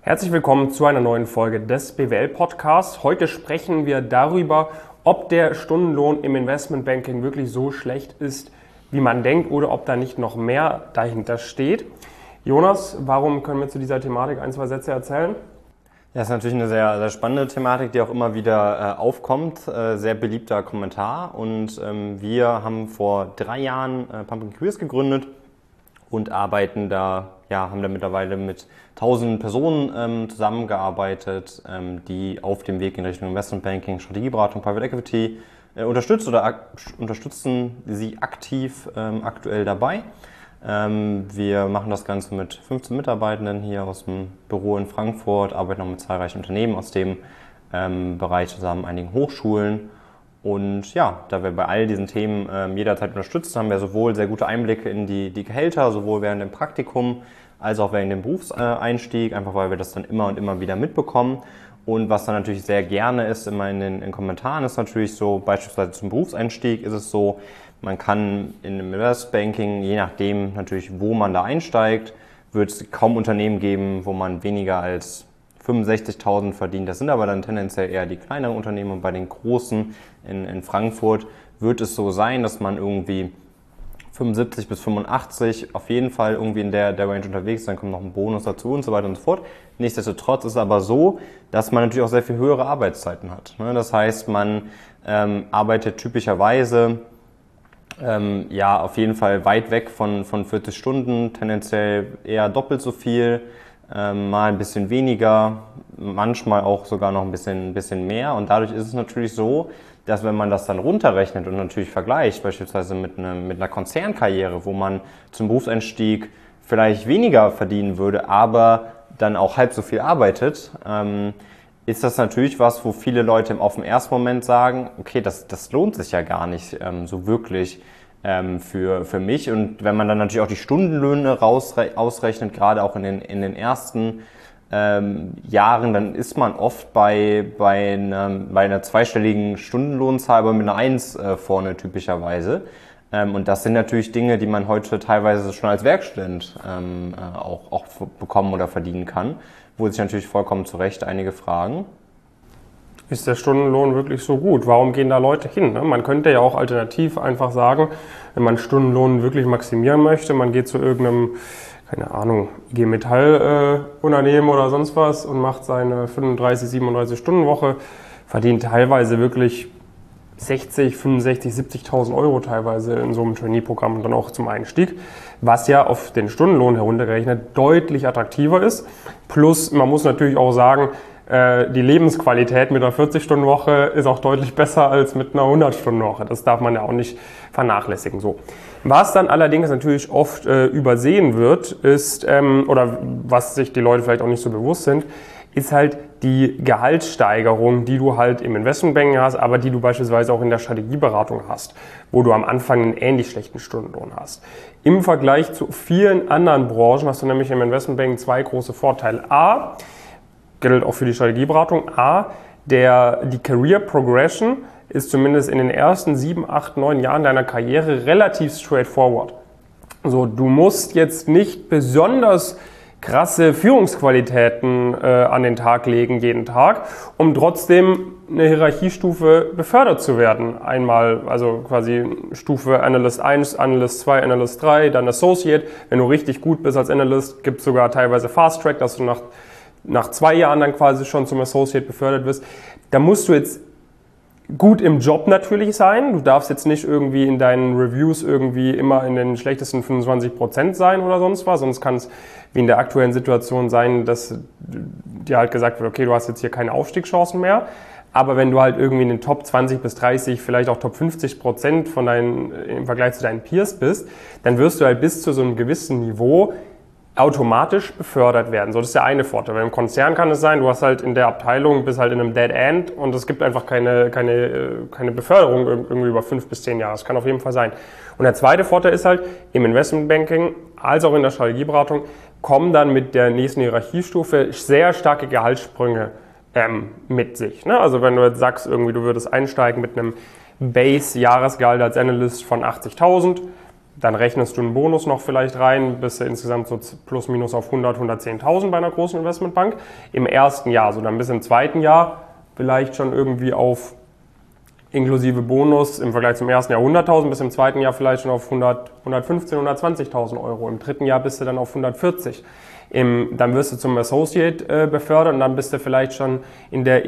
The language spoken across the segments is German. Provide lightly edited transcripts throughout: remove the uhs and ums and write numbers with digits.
Herzlich willkommen zu einer neuen Folge des BWL-Podcasts. Heute sprechen wir darüber, ob der Stundenlohn im Investmentbanking wirklich so schlecht ist, wie man denkt, oder ob da nicht noch mehr dahinter steht. Jonas, warum können wir zu dieser Thematik ein, zwei Sätze erzählen? Ja, das ist natürlich eine sehr, sehr spannende Thematik, die auch immer wieder aufkommt. Sehr beliebter Kommentar. Und wir haben vor 3 Jahren Pumpkin Careers gegründet und arbeiten da, haben da mittlerweile mit 1000 Personen zusammengearbeitet, die auf dem Weg in Richtung Investmentbanking, Strategieberatung, Private Equity unterstützen sie aktiv aktuell dabei. Wir machen das Ganze mit 15 Mitarbeitenden hier aus dem Büro in Frankfurt, arbeiten auch mit zahlreichen Unternehmen aus dem Bereich zusammen, einigen Hochschulen. Und ja, da wir bei all diesen Themen jederzeit unterstützen, haben wir sowohl sehr gute Einblicke in die Gehälter, sowohl während dem Praktikum als auch während dem Berufseinstieg, einfach weil wir das dann immer und immer wieder mitbekommen. Und was dann natürlich sehr gerne ist, immer in den Kommentaren, ist natürlich so, beispielsweise zum Berufseinstieg ist es so, man kann in dem Investmentbanking, je nachdem natürlich, wo man da einsteigt, wird es kaum Unternehmen geben, wo man weniger als 65.000 verdient. Das sind aber dann tendenziell eher die kleineren Unternehmen, und bei den großen in Frankfurt wird es so sein, dass man irgendwie 75 bis 85 auf jeden Fall irgendwie in der Range unterwegs ist, dann kommt noch ein Bonus dazu und so weiter und so fort. Nichtsdestotrotz ist es aber so, dass man natürlich auch sehr viel höhere Arbeitszeiten hat. Das heißt, man arbeitet typischerweise auf jeden Fall weit weg von 40 Stunden, tendenziell eher doppelt so viel, mal ein bisschen weniger, manchmal auch sogar noch ein bisschen mehr. Und dadurch ist es natürlich so, dass wenn man das dann runterrechnet und natürlich vergleicht, beispielsweise mit einer Konzernkarriere, wo man zum Berufseinstieg vielleicht weniger verdienen würde, aber dann auch halb so viel arbeitet, ist das natürlich was, wo viele Leute auf den ersten Moment sagen, okay, das lohnt sich ja gar nicht so wirklich für mich. Und wenn man dann natürlich auch die Stundenlöhne ausrechnet, gerade auch in den ersten Jahren, dann ist man oft bei einer zweistelligen Stundenlohnzahl, aber mit einer 1 vorne typischerweise. Und das sind natürlich Dinge, die man heute teilweise schon als Werkstudent auch bekommen oder verdienen kann, wo sich natürlich vollkommen zu Recht einige fragen. Ist der Stundenlohn wirklich so gut? Warum gehen da Leute hin? Man könnte ja auch alternativ einfach sagen, wenn man Stundenlohn wirklich maximieren möchte, man geht zu irgendeinem, keine Ahnung, IG Metall Unternehmen oder sonst was und macht seine 35, 37 Stunden Woche, verdient teilweise wirklich 60, 65, 70.000 Euro teilweise in so einem Trainee-Programm und dann auch zum Einstieg, was ja auf den Stundenlohn heruntergerechnet deutlich attraktiver ist. Plus, man muss natürlich auch sagen, die Lebensqualität mit einer 40-Stunden-Woche ist auch deutlich besser als mit einer 100-Stunden-Woche. Das darf man ja auch nicht vernachlässigen. So. Was dann allerdings natürlich oft übersehen wird, ist, oder was sich die Leute vielleicht auch nicht so bewusst sind, ist halt die Gehaltssteigerung, die du halt im Investmentbanking hast, aber die du beispielsweise auch in der Strategieberatung hast, wo du am Anfang einen ähnlich schlechten Stundenlohn hast. Im Vergleich zu vielen anderen Branchen hast du nämlich im Investmentbanking 2 große Vorteile. A, gilt auch für die Strategieberatung, die Career Progression ist zumindest in den ersten 7, 8, 9 Jahren deiner Karriere relativ straightforward. Also du musst jetzt nicht besonders krasse Führungsqualitäten an den Tag legen jeden Tag, um trotzdem eine Hierarchiestufe befördert zu werden. Einmal, also quasi Stufe Analyst 1, Analyst 2, Analyst 3, dann Associate. Wenn du richtig gut bist als Analyst, gibt es sogar teilweise Fast Track, dass du nach 2 Jahren dann quasi schon zum Associate befördert wirst. Da musst du jetzt gut im Job natürlich sein. Du darfst jetzt nicht irgendwie in deinen Reviews irgendwie immer in den schlechtesten 25% sein oder sonst was. Sonst kann es wie in der aktuellen Situation sein, dass dir halt gesagt wird, okay, du hast jetzt hier keine Aufstiegschancen mehr. Aber wenn du halt irgendwie in den Top 20 bis 30, vielleicht auch Top 50% im Vergleich zu deinen Peers bist, dann wirst du halt bis zu so einem gewissen Niveau automatisch befördert werden. So, das ist der eine Vorteil. Weil im Konzern kann es sein, du hast halt in der Abteilung, bist halt in einem Dead End und es gibt einfach keine Beförderung irgendwie über 5 bis 10 Jahre. Das kann auf jeden Fall sein. Und der zweite Vorteil ist halt, im Investmentbanking als auch in der Strategieberatung kommen dann mit der nächsten Hierarchiestufe sehr starke Gehaltssprünge mit sich. Ne? Also wenn du jetzt sagst, irgendwie du würdest einsteigen mit einem Base-Jahresgehalt als Analyst von 80.000, Dann rechnest du einen Bonus noch vielleicht rein, bist du insgesamt so plus minus auf 100, 110.000 bei einer großen Investmentbank im ersten Jahr. So, dann bis im zweiten Jahr vielleicht schon irgendwie auf inklusive Bonus im Vergleich zum ersten Jahr 100.000, bis im zweiten Jahr vielleicht schon auf 100, 115, 120.000 Euro. Im dritten Jahr bist du dann auf 140. Dann wirst du zum Associate befördert und dann bist du vielleicht schon in der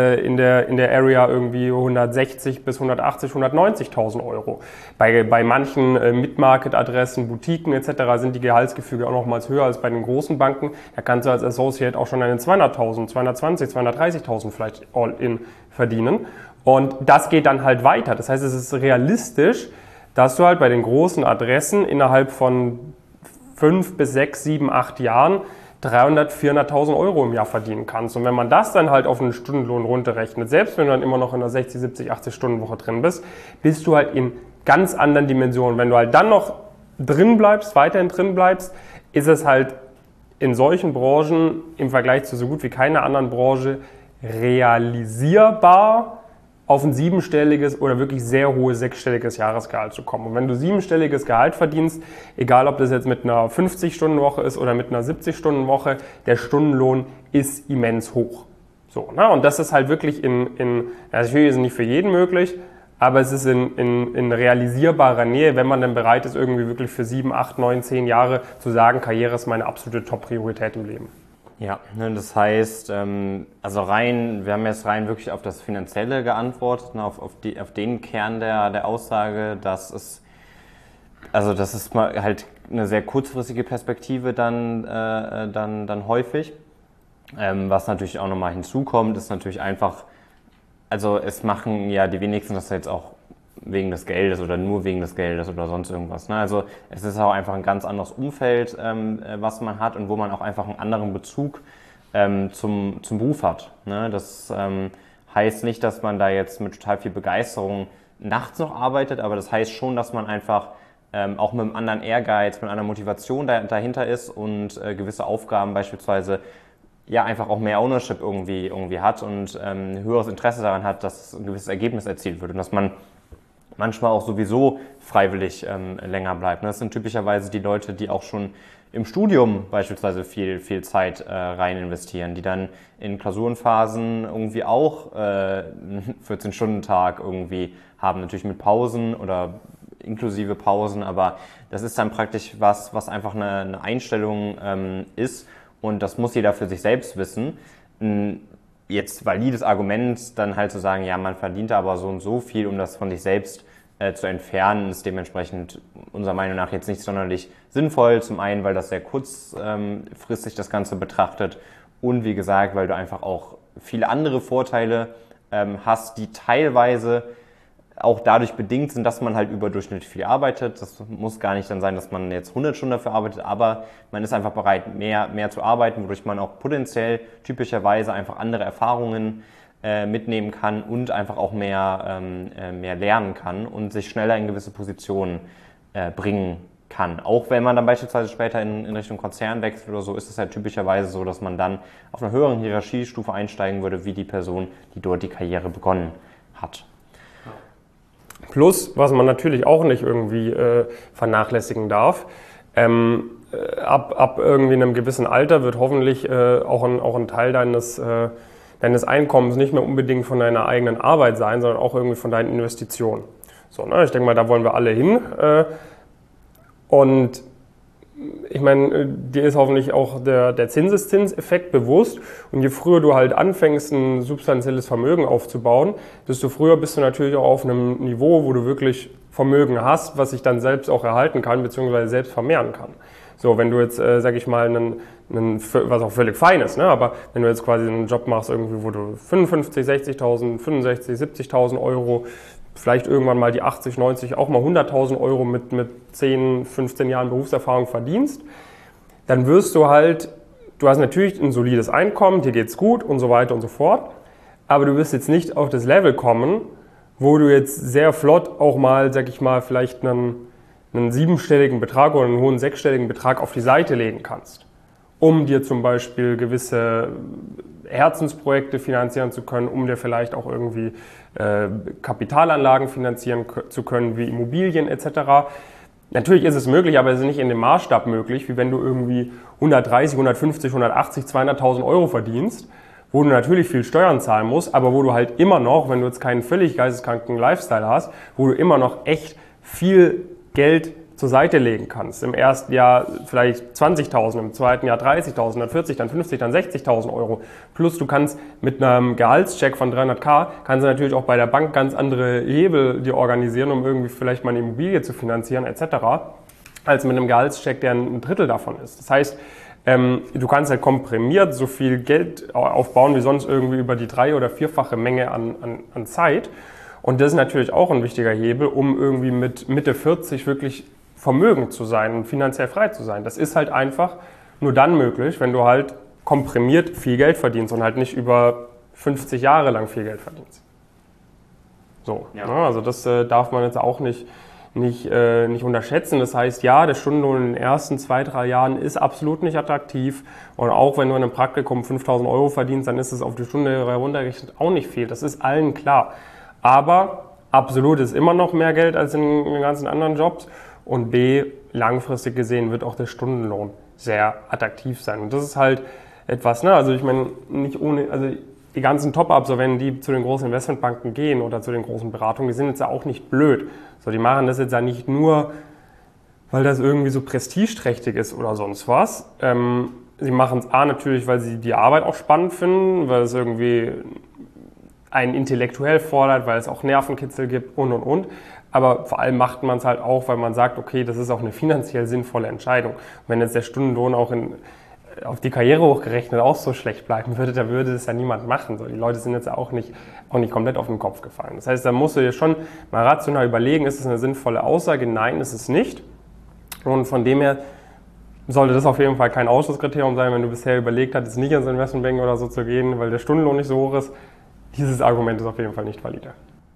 Area irgendwie 160 bis 180, 190.000 Euro. Bei manchen Mid-Market-Adressen, Boutiquen etc. sind die Gehaltsgefüge auch nochmals höher als bei den großen Banken. Da kannst du als Associate auch schon einen 200.000, 220, 230.000 vielleicht all-in verdienen. Und das geht dann halt weiter. Das heißt, es ist realistisch, dass du halt bei den großen Adressen innerhalb von 5 bis 6, 7, 8 Jahren 300.000, 400.000 Euro im Jahr verdienen kannst. Und wenn man das dann halt auf einen Stundenlohn runterrechnet, selbst wenn du dann immer noch in einer 60, 70, 80 Stunden Woche drin bist, bist du halt in ganz anderen Dimensionen. Wenn du halt dann noch drin bleibst, weiterhin drin bleibst, ist es halt in solchen Branchen im Vergleich zu so gut wie keiner anderen Branche realisierbar, auf ein 7-stelliges oder wirklich sehr hohes 6-stelliges Jahresgehalt zu kommen. Und wenn du 7-stelliges Gehalt verdienst, egal ob das jetzt mit einer 50-Stunden-Woche ist oder mit einer 70-Stunden-Woche, der Stundenlohn ist immens hoch. So, ne? Und das ist halt wirklich natürlich ist es nicht für jeden möglich, aber es ist in realisierbarer Nähe, wenn man dann bereit ist, irgendwie wirklich für 7, 8, 9, 10 Jahre zu sagen, Karriere ist meine absolute Top-Priorität im Leben. Ja, das heißt, wir haben jetzt rein wirklich auf das Finanzielle geantwortet, auf den Kern der Aussage, dass es mal halt eine sehr kurzfristige Perspektive dann häufig. Was natürlich auch nochmal hinzukommt, ist natürlich einfach, also es machen ja die wenigsten das jetzt auch wegen des Geldes oder nur wegen des Geldes oder sonst irgendwas. Ne? Also es ist auch einfach ein ganz anderes Umfeld, was man hat und wo man auch einfach einen anderen Bezug zum Beruf hat. Ne? Das heißt nicht, dass man da jetzt mit total viel Begeisterung nachts noch arbeitet, aber das heißt schon, dass man einfach auch mit einem anderen Ehrgeiz, mit einer Motivation dahinter ist und gewisse Aufgaben beispielsweise ja einfach auch mehr Ownership irgendwie hat und ein höheres Interesse daran hat, dass ein gewisses Ergebnis erzielt wird und dass man manchmal auch sowieso freiwillig länger bleibt. Das sind typischerweise die Leute, die auch schon im Studium beispielsweise viel Zeit rein investieren, die dann in Klausurenphasen irgendwie auch einen 14-Stunden-Tag irgendwie haben, natürlich mit Pausen oder inklusive Pausen, aber das ist dann praktisch was einfach eine Einstellung ist und das muss jeder für sich selbst wissen. Jetzt valides Argument, dann halt zu sagen, ja, man verdient aber so und so viel, um das von sich selbst zu entfernen, ist dementsprechend unserer Meinung nach jetzt nicht sonderlich sinnvoll. Zum einen, weil das sehr kurzfristig das Ganze betrachtet und wie gesagt, weil du einfach auch viele andere Vorteile hast, die teilweise auch dadurch bedingt sind, dass man halt überdurchschnittlich viel arbeitet. Das muss gar nicht dann sein, dass man jetzt 100 Stunden dafür arbeitet, aber man ist einfach bereit, mehr zu arbeiten, wodurch man auch potenziell typischerweise einfach andere Erfahrungen mitnehmen kann und einfach auch mehr lernen kann und sich schneller in gewisse Positionen bringen kann. Auch wenn man dann beispielsweise später in Richtung Konzern wechselt oder so, ist es ja typischerweise so, dass man dann auf einer höheren Hierarchiestufe einsteigen würde, wie die Person, die dort die Karriere begonnen hat. Plus, was man natürlich auch nicht irgendwie vernachlässigen darf, ab irgendwie einem gewissen Alter wird hoffentlich auch ein Teil deines Einkommens nicht mehr unbedingt von deiner eigenen Arbeit sein, sondern auch irgendwie von deinen Investitionen. So, ne? Ich denke mal, da wollen wir alle hin. Und ich meine, dir ist hoffentlich auch der Zinseszinseffekt bewusst. Und je früher du halt anfängst, ein substanzielles Vermögen aufzubauen, desto früher bist du natürlich auch auf einem Niveau, wo du wirklich Vermögen hast, was sich dann selbst auch erhalten kann, beziehungsweise selbst vermehren kann. So, wenn du jetzt, sag ich mal, was auch völlig fein ist, ne? Aber wenn du jetzt quasi einen Job machst, irgendwie, wo du 55, 60.000, 65, 70.000 Euro, vielleicht irgendwann mal die 80, 90, auch mal 100.000 Euro mit 10, 15 Jahren Berufserfahrung verdienst, dann wirst du hast natürlich ein solides Einkommen, dir geht's gut und so weiter und so fort, aber du wirst jetzt nicht auf das Level kommen, wo du jetzt sehr flott auch mal, sag ich mal, vielleicht einen 7-stelligen Betrag oder einen hohen 6-stelligen Betrag auf die Seite legen kannst, um dir zum Beispiel gewisse Herzensprojekte finanzieren zu können, um dir vielleicht auch irgendwie Kapitalanlagen finanzieren zu können, wie Immobilien etc. Natürlich ist es möglich, aber es ist nicht in dem Maßstab möglich, wie wenn du irgendwie 130, 150, 180, 200.000 Euro verdienst, wo du natürlich viel Steuern zahlen musst, aber wo du halt immer noch, wenn du jetzt keinen völlig geisteskranken Lifestyle hast, wo du immer noch echt viel Geld zur Seite legen kannst. Im ersten Jahr vielleicht 20.000, im zweiten Jahr 30.000, dann 40, dann 50, dann 60.000 Euro. Plus du kannst mit einem Gehaltscheck von 300.000, kannst du natürlich auch bei der Bank ganz andere Hebel dir organisieren, um irgendwie vielleicht mal eine Immobilie zu finanzieren etc., als mit einem Gehaltscheck, der ein Drittel davon ist. Das heißt, du kannst halt komprimiert so viel Geld aufbauen wie sonst irgendwie über die 3- oder 4-fache Menge an Zeit. Und das ist natürlich auch ein wichtiger Hebel, um irgendwie mit Mitte 40 wirklich vermögend zu sein und finanziell frei zu sein. Das ist halt einfach nur dann möglich, wenn du halt komprimiert viel Geld verdienst und halt nicht über 50 Jahre lang viel Geld verdienst. So, ja. Also das darf man jetzt auch nicht unterschätzen. Das heißt, ja, der Stundenlohn in den ersten 2-3 Jahren ist absolut nicht attraktiv. Und auch wenn du in einem Praktikum 5.000 Euro verdienst, dann ist es auf die Stunde heruntergerechnet auch nicht viel. Das ist allen klar. Aber absolut ist immer noch mehr Geld als in den ganzen anderen Jobs. Und B, langfristig gesehen wird auch der Stundenlohn sehr attraktiv sein. Und das ist halt etwas, ne, also ich meine, nicht ohne, also die ganzen Top-Absolventen, die zu den großen Investmentbanken gehen oder zu den großen Beratungen, die sind jetzt ja auch nicht blöd. So, die machen das jetzt ja nicht nur, weil das irgendwie so prestigeträchtig ist oder sonst was. Sie machen es natürlich, weil sie die Arbeit auch spannend finden, weil es irgendwie einen intellektuell fordert, weil es auch Nervenkitzel gibt und. Aber vor allem macht man es halt auch, weil man sagt, okay, das ist auch eine finanziell sinnvolle Entscheidung. Und wenn jetzt der Stundenlohn auch auf die Karriere hochgerechnet auch so schlecht bleiben würde, dann würde das ja niemand machen. So, die Leute sind jetzt auch nicht komplett auf den Kopf gefallen. Das heißt, da musst du dir schon mal rational überlegen, ist das eine sinnvolle Aussage? Nein, ist es nicht. Und von dem her sollte das auf jeden Fall kein Ausschlusskriterium sein, wenn du bisher überlegt hattest, nicht ins Investmentbanking oder so zu gehen, weil der Stundenlohn nicht so hoch ist. Dieses Argument ist auf jeden Fall nicht valide.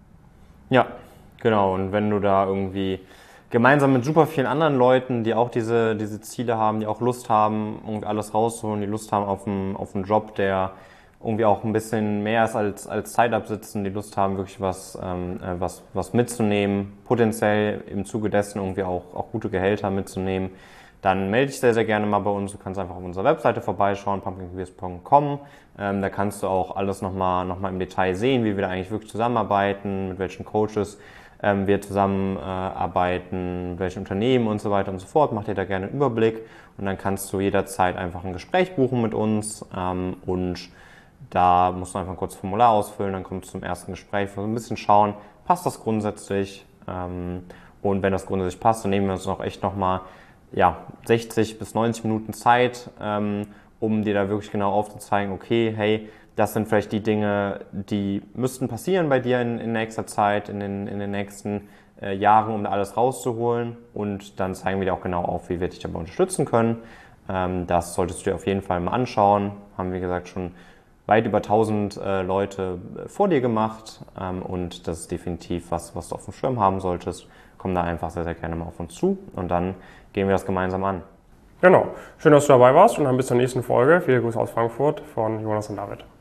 Ja, genau. Und wenn du da irgendwie gemeinsam mit super vielen anderen Leuten, die auch diese Ziele haben, die auch Lust haben, irgendwie alles rauszuholen, die Lust haben auf einen Job, der irgendwie auch ein bisschen mehr ist als Zeit absitzen, die Lust haben, wirklich was mitzunehmen, potenziell im Zuge dessen irgendwie auch gute Gehälter mitzunehmen, dann melde dich sehr, sehr gerne mal bei uns. Du kannst einfach auf unserer Webseite vorbeischauen, pumpkincareers.com. Da kannst du auch alles nochmal im Detail sehen, wie wir da eigentlich wirklich zusammenarbeiten, mit welchen Coaches wir zusammenarbeiten, welche Unternehmen und so weiter und so fort. Mach dir da gerne einen Überblick und dann kannst du jederzeit einfach ein Gespräch buchen mit uns und da musst du einfach ein kurzes Formular ausfüllen, dann kommst du zum ersten Gespräch, ein bisschen schauen, passt das grundsätzlich und wenn das grundsätzlich passt, dann nehmen wir uns nochmal 60 bis 90 Minuten Zeit, um dir da wirklich genau aufzuzeigen, okay, hey, das sind vielleicht die Dinge, die müssten passieren bei dir in nächster Zeit, in den nächsten Jahren, um da alles rauszuholen. Und dann zeigen wir dir auch genau auf, wie wir dich dabei unterstützen können. Das solltest du dir auf jeden Fall mal anschauen. Haben, wie gesagt, schon weit über 1000 Leute vor dir gemacht. Und das ist definitiv was du auf dem Schirm haben solltest. Komm da einfach sehr, sehr gerne mal auf uns zu. Und dann gehen wir das gemeinsam an. Genau. Schön, dass du dabei warst und dann bis zur nächsten Folge. Viele Grüße aus Frankfurt von Jonas und David.